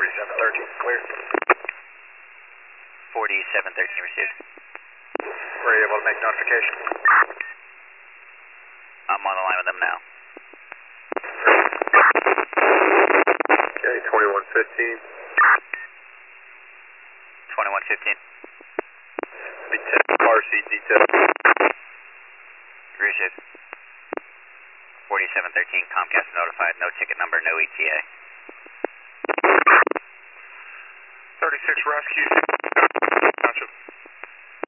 4713, clear. 4713 received. Were you able to make notification? I'm on the line with them now. Okay, 2115. 2115. Be 10 car seat detail. Received. 4713, Comcast notified, no ticket number, no ETA. 36 Rescue. Township.